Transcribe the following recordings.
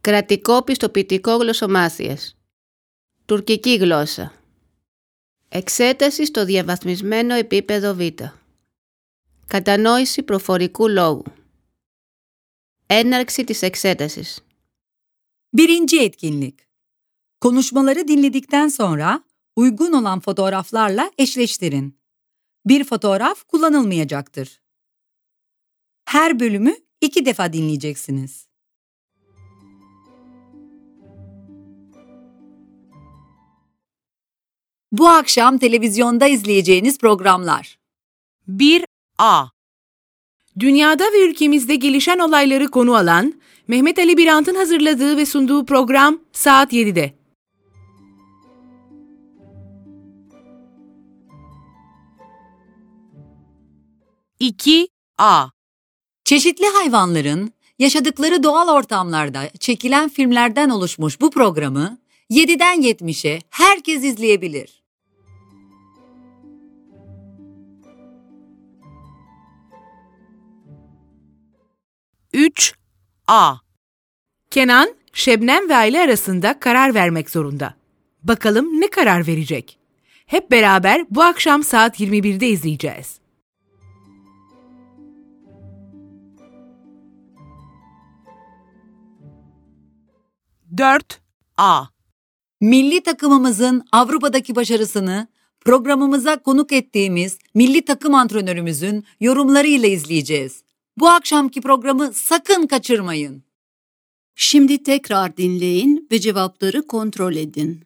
Κρατικό πιστοποιητικό γλωσσομάθειας. Τουρκική γλώσσα. Εξέταση στο διαβαθμισμένο επίπεδο Β. Κατανόηση προφορικού λόγου. Έναρξη της εξέτασης. Birinci etkinlik. Konuşmaları dinledikten sonra uygun olan fotoğraflarla eşleştirin. Bir fotoğraf kullanılmayacaktır. Her bölümü 2 defa dinleyeceksiniz. Bu akşam televizyonda izleyeceğiniz programlar. 1A. Dünyada ve ülkemizde gelişen olayları konu alan Mehmet Ali Birant'ın hazırladığı ve sunduğu program saat 7'de. 2A. Çeşitli hayvanların yaşadıkları doğal ortamlarda çekilen filmlerden oluşmuş bu programı 7'den 70'e herkes izleyebilir. 3A. Kenan, Şebnem ve Ayla arasında karar vermek zorunda. Bakalım ne karar verecek? Hep beraber bu akşam saat 21'de izleyeceğiz. 4A. Milli takımımızın Avrupa'daki başarısını programımıza konuk ettiğimiz milli takım antrenörümüzün yorumlarıyla izleyeceğiz. Bu akşamki programı sakın kaçırmayın. Şimdi tekrar dinleyin ve cevapları kontrol edin.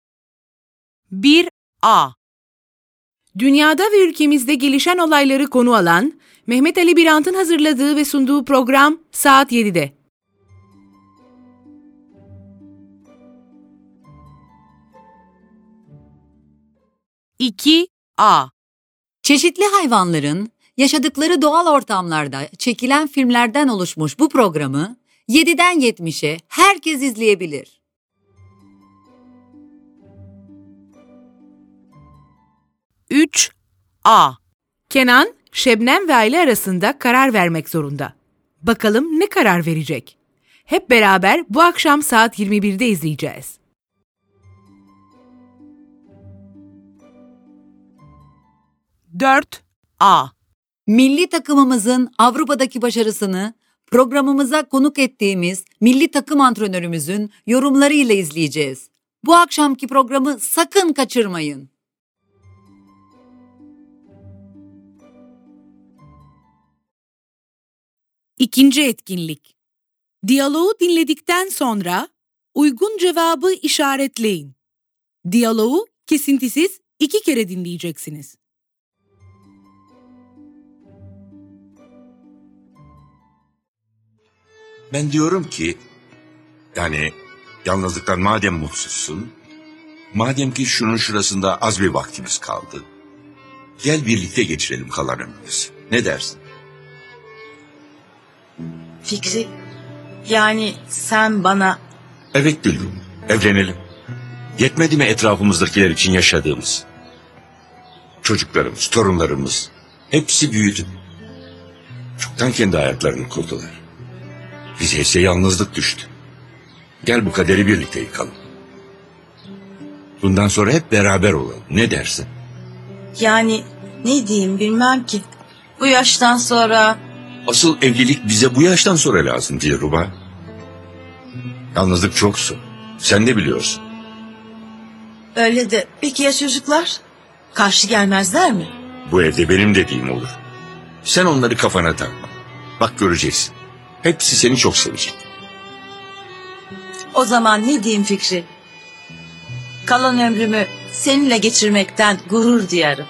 1A. Dünyada ve ülkemizde gelişen olayları konu alan Mehmet Ali Birant'ın hazırladığı ve sunduğu program saat 7'de. 2A. Çeşitli hayvanların yaşadıkları doğal ortamlarda çekilen filmlerden oluşmuş bu programı 7'den 70'e herkes izleyebilir. 3A. Kenan, Şebnem ve Ayla arasında karar vermek zorunda. Bakalım ne karar verecek? Hep beraber bu akşam saat 21'de izleyeceğiz. 4A. Milli takımımızın Avrupa'daki başarısını programımıza konuk ettiğimiz milli takım antrenörümüzün yorumlarıyla izleyeceğiz. Bu akşamki programı sakın kaçırmayın. İkinci etkinlik. Diyaloğu dinledikten sonra uygun cevabı işaretleyin. Diyaloğu kesintisiz 2 kere dinleyeceksiniz. Ben diyorum ki, yani yalnızlıktan madem mutsuzsun, madem ki şunun şurasında az bir vaktimiz kaldı, gel birlikte geçirelim kalan ömrümüzü. Ne dersin? Fikri, yani sen bana... Evet Gülüm, evlenelim. Yetmedi mi etrafımızdakiler için yaşadığımız? Çocuklarımız, torunlarımız, hepsi büyüdü. Çoktan kendi hayatlarını kurdular. Bize ise yalnızlık düştü. Gel bu kaderi birlikte yıkalım. Bundan sonra hep beraber olalım. Ne dersin? Yani ne diyeyim bilmem ki. Bu yaştan sonra... Asıl evlilik bize bu yaştan sonra lazım Dilruba. Yalnızlık çok zor. Sen de biliyorsun. Öyle de peki ya çocuklar? Karşı gelmezler mi? Bu evde benim dediğim olur. Sen onları kafana takma. Bak göreceksin. Hepsi seni çok sevecek. O zaman ne diyeyim Fikri? Kalan ömrümü seninle geçirmekten gurur duyarım.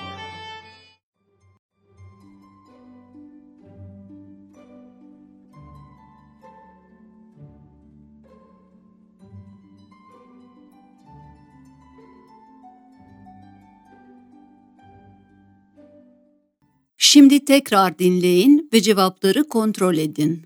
Şimdi tekrar dinleyin ve cevapları kontrol edin.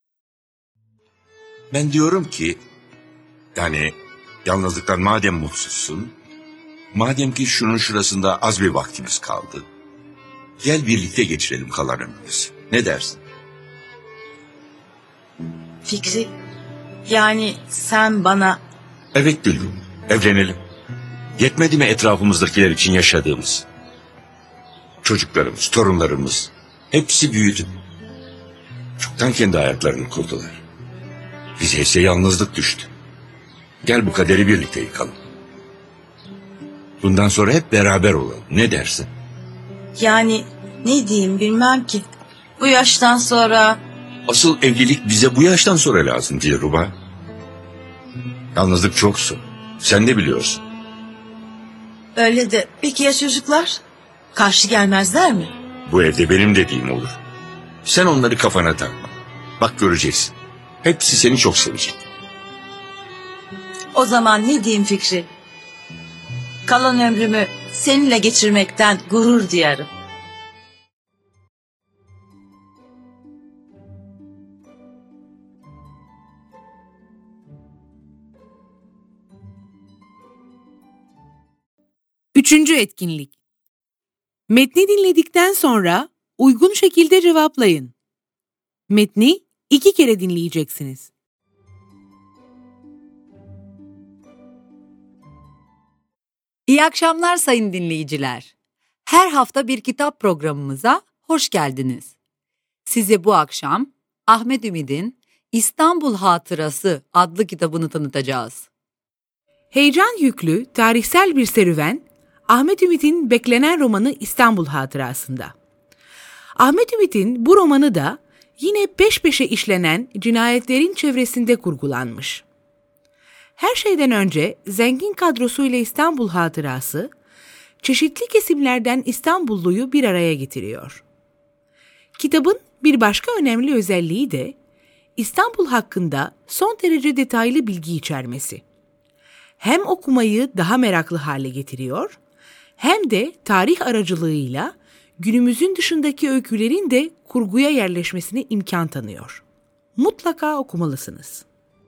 Ben diyorum ki, yani yalnızlıktan madem mutsuzsun, madem ki şunun şurasında az bir vaktimiz kaldı, gel birlikte geçirelim kalan ömrümüzü. Ne dersin? Fikri, Yani sen bana Evet Gülüm, evlenelim. Yetmedi mi etrafımızdakiler için yaşadığımız? Çocuklarımız, torunlarımız hepsi büyüdü. Çoktan kendi hayatlarını kurdular. Bize ise yalnızlık düştü. Gel bu kaderi birlikte yıkalım. Bundan sonra hep beraber olalım. Ne dersin? yani ne diyeyim bilmem ki. Bu yaştan sonra Asıl evlilik bize bu yaştan sonra lazım Dilruba. Yalnızlık çok zor. Sen de biliyorsun. öyle de peki ya çocuklar? Karşı gelmezler mi? Bu evde benim dediğim olur. Sen onları kafana takma. Bak göreceksin. Hepsi seni çok sevecek. O zaman ne diyeyim Fikri? Kalan ömrümü seninle geçirmekten gurur duyarım. Üçüncü etkinlik. Metni dinledikten sonra uygun şekilde cevaplayın. Metni 2 kere dinleyeceksiniz. İyi akşamlar sayın dinleyiciler. Her hafta bir kitap programımıza hoş geldiniz. Size bu akşam Ahmet Ümit'in İstanbul Hatırası adlı kitabını tanıtacağız. Heyecan yüklü, tarihsel bir serüven, Ahmet Ümit'in beklenen romanı İstanbul Hatırası'nda. Ahmet Ümit'in bu romanı da yine peş peşe işlenen cinayetlerin çevresinde kurgulanmış. Her şeyden önce zengin kadrosuyla İstanbul Hatırası, çeşitli kesimlerden İstanbulluyu bir araya getiriyor. Kitabın bir başka önemli özelliği de İstanbul hakkında son derece detaylı bilgi içermesi. Hem okumayı daha meraklı hale getiriyor, hem de tarih aracılığıyla günümüzün dışındaki öykülerin de kurguya yerleşmesine imkan tanıyor. Mutlaka okumalısınız.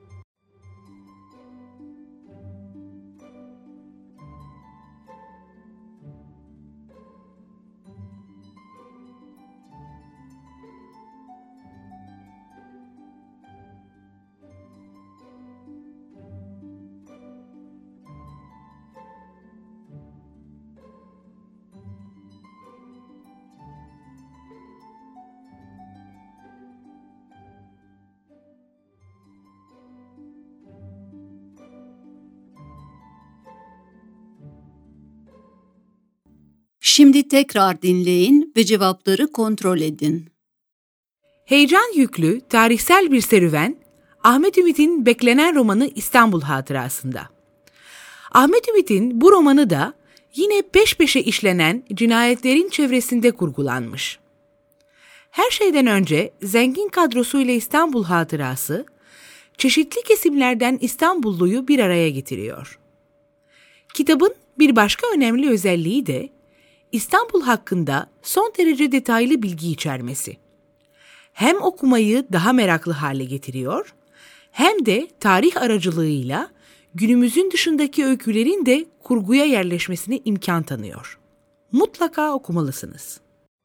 Şimdi tekrar dinleyin ve cevapları kontrol edin. Heyecan yüklü, tarihsel bir serüven, Ahmet Ümit'in beklenen romanı İstanbul Hatırası'nda. Ahmet Ümit'in bu romanı da yine peş peşe işlenen cinayetlerin çevresinde kurgulanmış. Her şeyden önce zengin kadrosuyla İstanbul Hatırası, çeşitli kesimlerden İstanbulluyu bir araya getiriyor. Kitabın bir başka önemli özelliği de İstanbul hakkında son derece detaylı bilgi içermesi. Hem okumayı daha meraklı hale getiriyor, hem de tarih aracılığıyla günümüzün dışındaki öykülerin de kurguya yerleşmesine imkan tanıyor. Mutlaka okumalısınız.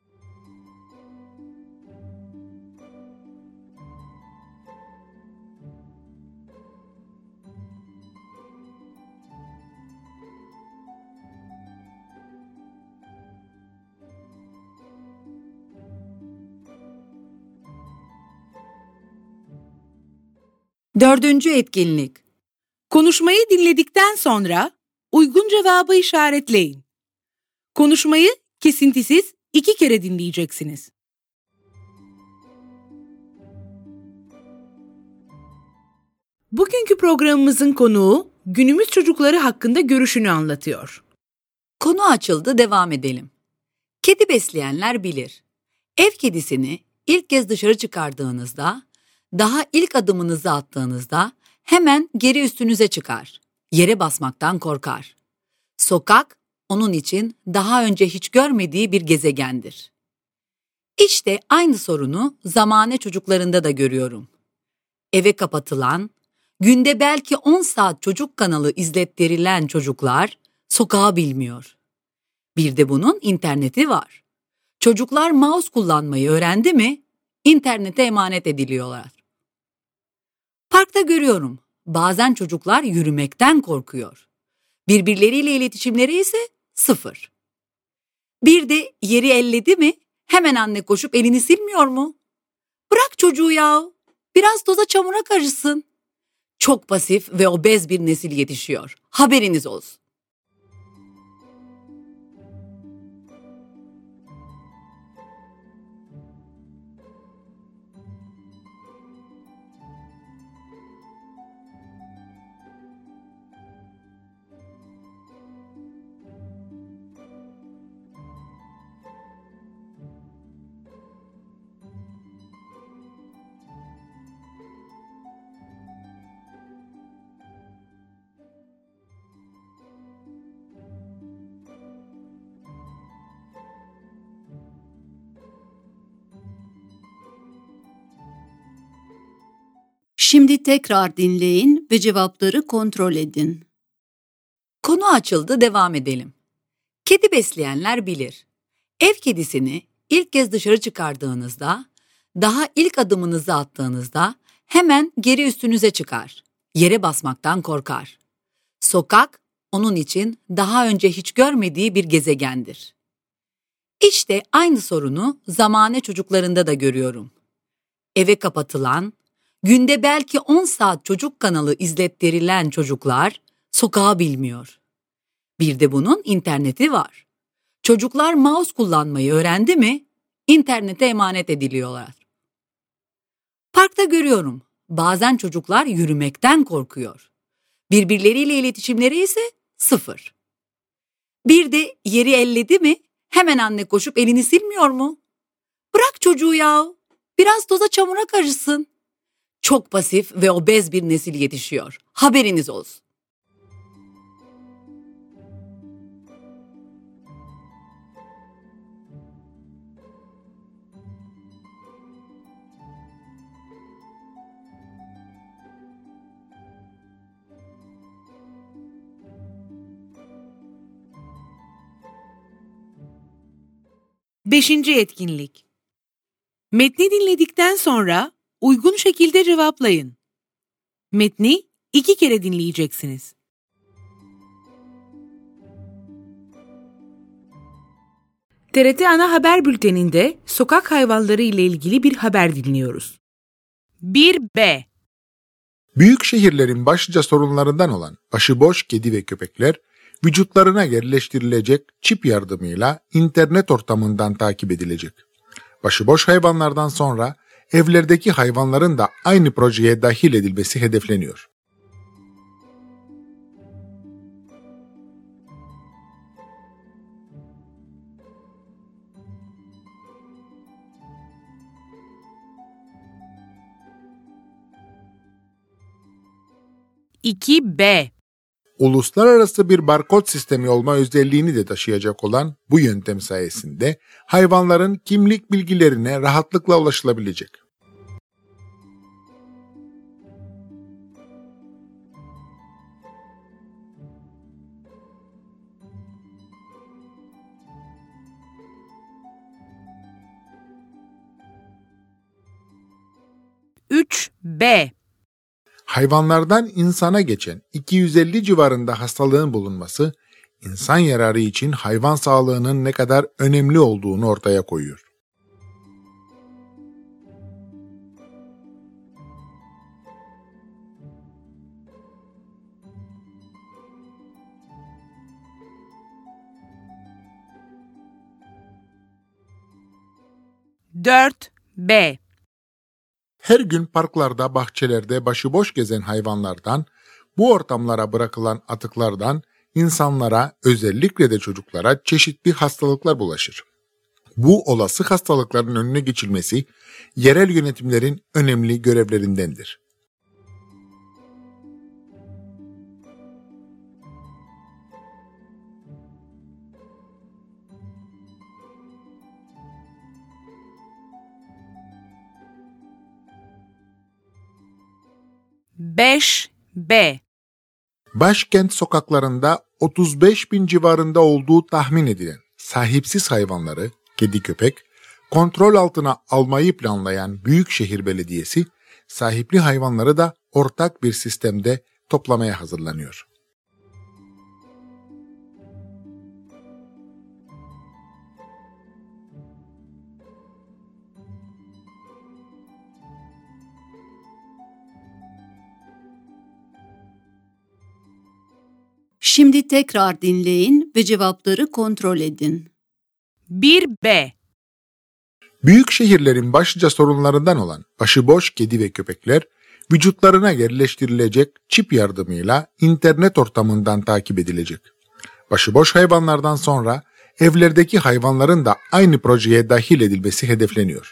Dördüncü etkinlik. Konuşmayı dinledikten sonra uygun cevabı işaretleyin. Konuşmayı kesintisiz 2 kere dinleyeceksiniz. Bugünkü programımızın konuğu günümüz çocukları hakkında görüşünü anlatıyor. Konu açıldı, devam edelim. Kedi besleyenler bilir. Ev kedisini ilk kez dışarı çıkardığınızda, daha ilk adımınızı attığınızda hemen geri üstünüze çıkar. Yere basmaktan korkar. Sokak onun için daha önce hiç görmediği bir gezegendir. İşte aynı sorunu zamane çocuklarında da görüyorum. Eve kapatılan, günde belki 10 saat çocuk kanalı izlettirilen çocuklar sokağı bilmiyor. Bir de bunun interneti var. Çocuklar mouse kullanmayı öğrendi mi, internete emanet ediliyorlar. Parkta görüyorum, bazen çocuklar yürümekten korkuyor. Birbirleriyle iletişimleri ise sıfır. Bir de yeri elledi mi hemen anne koşup elini silmiyor mu? Bırak çocuğu yahu, biraz toza çamura karışsın. Çok pasif ve obez bir nesil yetişiyor. Haberiniz olsun. Şimdi tekrar dinleyin ve cevapları kontrol edin. Konu açıldı, devam edelim. Kedi besleyenler bilir. Ev kedisini ilk kez dışarı çıkardığınızda, daha ilk adımınızı attığınızda hemen geri üstünüze çıkar. Yere basmaktan korkar. Sokak onun için daha önce hiç görmediği bir gezegendir. İşte aynı sorunu zamane çocuklarında da görüyorum. Eve kapatılan, günde belki 10 saat çocuk kanalı izlettirilen çocuklar sokağı bilmiyor. Bir de bunun interneti var. Çocuklar mouse kullanmayı öğrendi mi, internete emanet ediliyorlar. Parkta görüyorum, bazen çocuklar yürümekten korkuyor. Birbirleriyle iletişimleri ise sıfır. Bir de yeri elledi mi hemen anne koşup elini silmiyor mu? Bırak çocuğu yahu, biraz toza çamura karışsın. Çok pasif ve obez bir nesil yetişiyor. Haberiniz olsun. Beşinci etkinlik. Metni dinledikten sonra uygun şekilde cevaplayın. Metni 2 kere dinleyeceksiniz. TRT Ana Haber Bülteni'nde sokak hayvanları ile ilgili bir haber dinliyoruz. 1B. Büyük şehirlerin başlıca sorunlarından olan başıboş kedi ve köpekler, vücutlarına yerleştirilecek çip yardımıyla internet ortamından takip edilecek. Başıboş hayvanlardan sonra evlerdeki hayvanların da aynı projeye dahil edilmesi hedefleniyor. (2B) Uluslararası bir barkod sistemi olma özelliğini de taşıyacak olan bu yöntem sayesinde hayvanların kimlik bilgilerine rahatlıkla ulaşılabilecek. (3B) Hayvanlardan insana geçen 250 civarında hastalığın bulunması, insan yararı için hayvan sağlığının ne kadar önemli olduğunu ortaya koyuyor. (4B) Her gün parklarda, bahçelerde başıboş gezen hayvanlardan, bu ortamlara bırakılan atıklardan insanlara, özellikle de çocuklara çeşitli hastalıklar bulaşır. Bu olası hastalıkların önüne geçilmesi, yerel yönetimlerin önemli görevlerindendir. (5B) Başkent sokaklarında 35.000 civarında olduğu tahmin edilen sahipsiz hayvanları, kedi köpek, kontrol altına almayı planlayan Büyükşehir Belediyesi, sahipli hayvanları da ortak bir sistemde toplamaya hazırlanıyor. Şimdi tekrar dinleyin ve cevapları kontrol edin. 1B. Büyük şehirlerin başlıca sorunlarından olan başıboş kedi ve köpekler, vücutlarına yerleştirilecek çip yardımıyla internet ortamından takip edilecek. Başıboş hayvanlardan sonra evlerdeki hayvanların da aynı projeye dahil edilmesi hedefleniyor.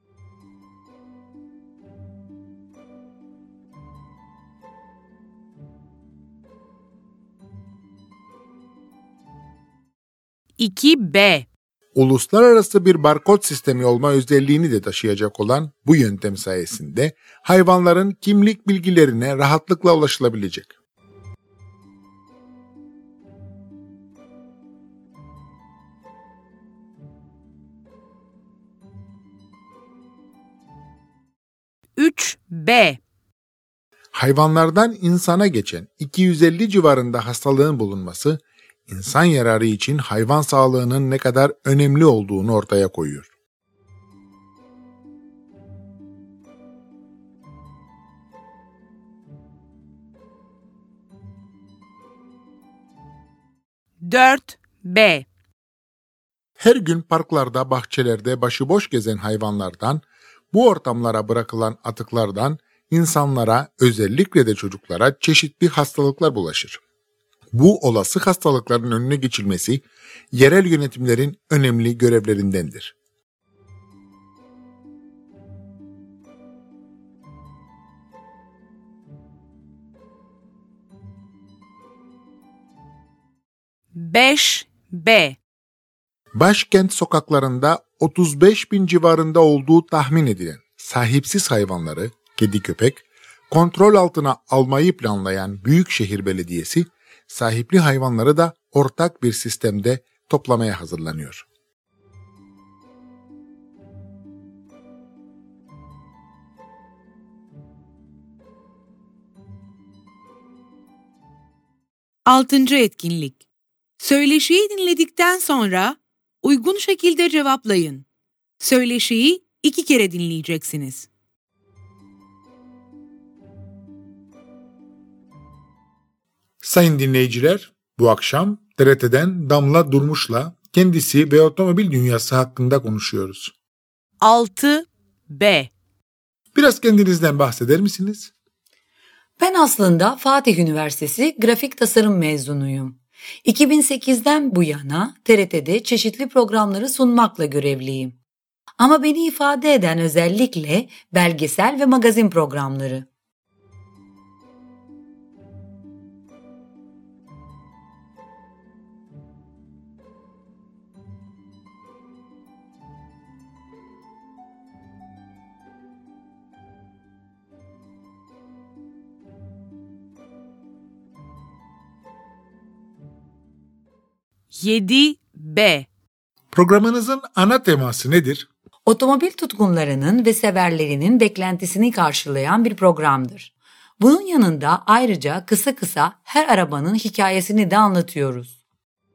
B. Uluslararası bir barkod sistemi olma özelliğini de taşıyacak olan bu yöntem sayesinde hayvanların kimlik bilgilerine rahatlıkla ulaşılabilecek. B. Hayvanlardan insana geçen 250 civarında hastalığın bulunması, İnsan yararı için hayvan sağlığının ne kadar önemli olduğunu ortaya koyuyor. B. Her gün parklarda, bahçelerde başıboş gezen hayvanlardan, bu ortamlara bırakılan atıklardan insanlara, özellikle de çocuklara çeşitli hastalıklar bulaşır. Bu olası hastalıkların önüne geçilmesi, yerel yönetimlerin önemli görevlerindendir. B. Başkent sokaklarında 35.000 civarında olduğu tahmin edilen sahipsiz hayvanları, kedi köpek, kontrol altına almayı planlayan Büyükşehir Belediyesi, sahipli hayvanları da ortak bir sistemde toplamaya hazırlanıyor. Altıncı etkinlik. Söyleşiyi dinledikten sonra uygun şekilde cevaplayın. Söyleşiyi 2 kere dinleyeceksiniz. Sayın dinleyiciler, bu akşam TRT'den Damla Durmuş'la kendisi ve otomobil dünyası hakkında konuşuyoruz. 6B. Biraz kendinizden bahseder misiniz? Ben aslında Fatih Üniversitesi grafik tasarım mezunuyum. 2008'den bu yana TRT'de çeşitli programları sunmakla görevliyim. Ama beni ifade eden özellikle belgesel ve magazin programları. B. Programınızın ana teması nedir? Otomobil tutkunlarının ve severlerinin beklentisini karşılayan bir programdır. Bunun yanında ayrıca kısa kısa her arabanın hikayesini de anlatıyoruz.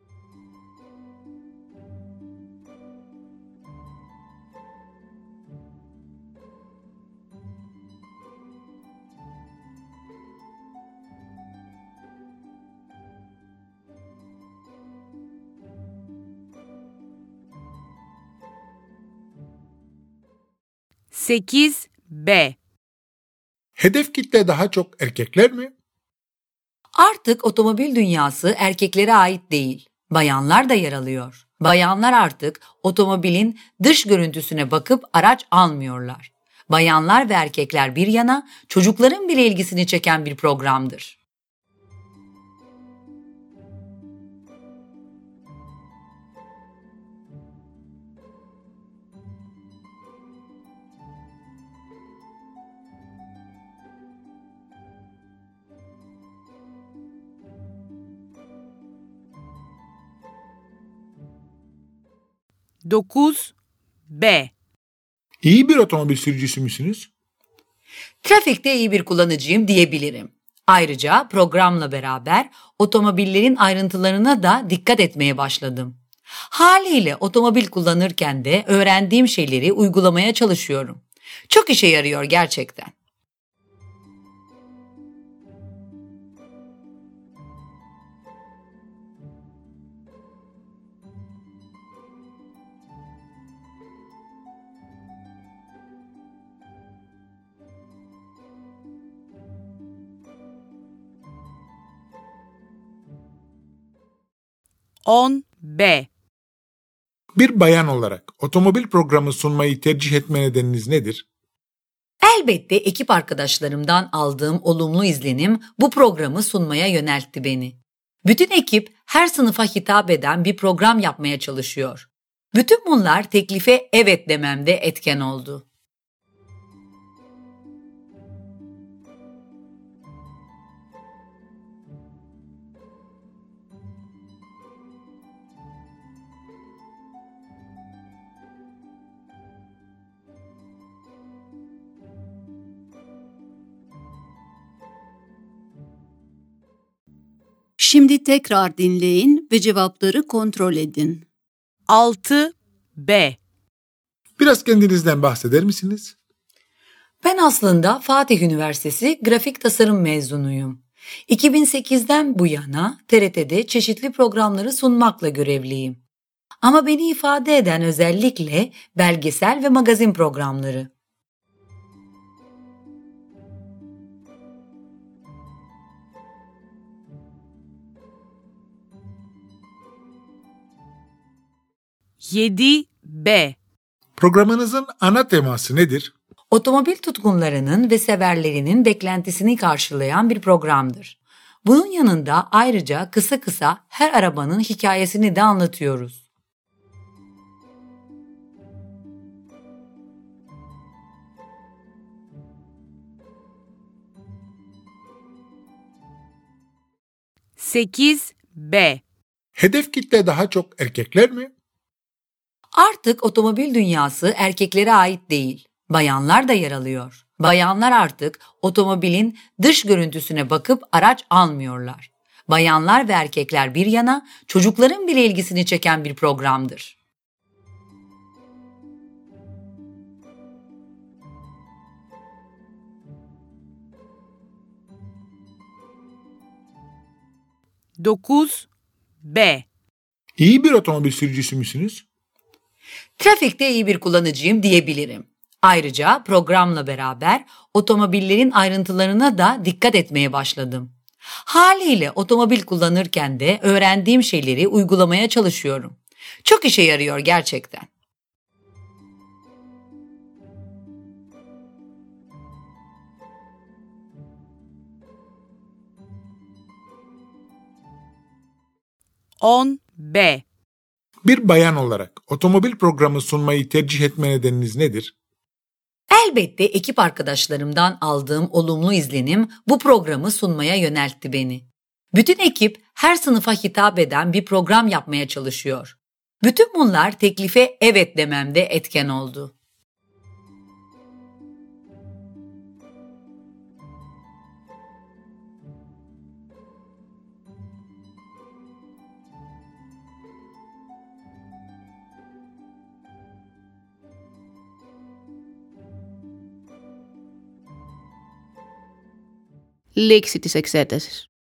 B. Hedef kitle daha çok erkekler mi? Artık otomobil dünyası erkeklere ait değil. Bayanlar da yer alıyor. Bayanlar artık otomobilin dış görüntüsüne bakıp araç almıyorlar. Bayanlar ve erkekler bir yana çocukların bile ilgisini çeken bir programdır. B. İyi bir otomobil sürücüsü müsünüz? Trafikte iyi bir kullanıcıyım diyebilirim. Ayrıca programla beraber otomobillerin ayrıntılarına da dikkat etmeye başladım. Haliyle otomobil kullanırken de öğrendiğim şeyleri uygulamaya çalışıyorum. Çok işe yarıyor gerçekten. B. Bir bayan olarak otomobil programı sunmayı tercih etme nedeniniz nedir? Elbette ekip arkadaşlarımdan aldığım olumlu izlenim bu programı sunmaya yöneltti beni. Bütün ekip her sınıfa hitap eden bir program yapmaya çalışıyor. Bütün bunlar teklife evet dememde etken oldu. Şimdi tekrar dinleyin ve cevapları kontrol edin. B. Biraz kendinizden bahseder misiniz? Ben aslında Fatih Üniversitesi Grafik Tasarım mezunuyum. 2008'den bu yana TRT'de çeşitli programları sunmakla görevliyim. Ama beni ifade eden özellikle belgesel ve magazin programları. B. Programınızın ana teması nedir? Otomobil tutkunlarının ve severlerinin beklentisini karşılayan bir programdır. Bunun yanında ayrıca kısa kısa her arabanın hikayesini de anlatıyoruz. B. Hedef kitle daha çok erkekler mi? Artık otomobil dünyası erkeklere ait değil. Bayanlar da yer alıyor. Bayanlar artık otomobilin dış görüntüsüne bakıp araç almıyorlar. Bayanlar ve erkekler bir yana çocukların bile ilgisini çeken bir programdır. B. İyi bir otomobil sürücüsü müsünüz? Trafikte iyi bir kullanıcıyım diyebilirim. Ayrıca programla beraber otomobillerin ayrıntılarına da dikkat etmeye başladım. Haliyle otomobil kullanırken de öğrendiğim şeyleri uygulamaya çalışıyorum. Çok işe yarıyor gerçekten. B. Bir bayan olarak otomobil programı sunmayı tercih etme nedeniniz nedir? Elbette ekip arkadaşlarımdan aldığım olumlu izlenim bu programı sunmaya yöneltti beni. Bütün ekip her sınıfa hitap eden bir program yapmaya çalışıyor. Bütün bunlar teklife evet dememde etken oldu. Λήξη της εξέτασης.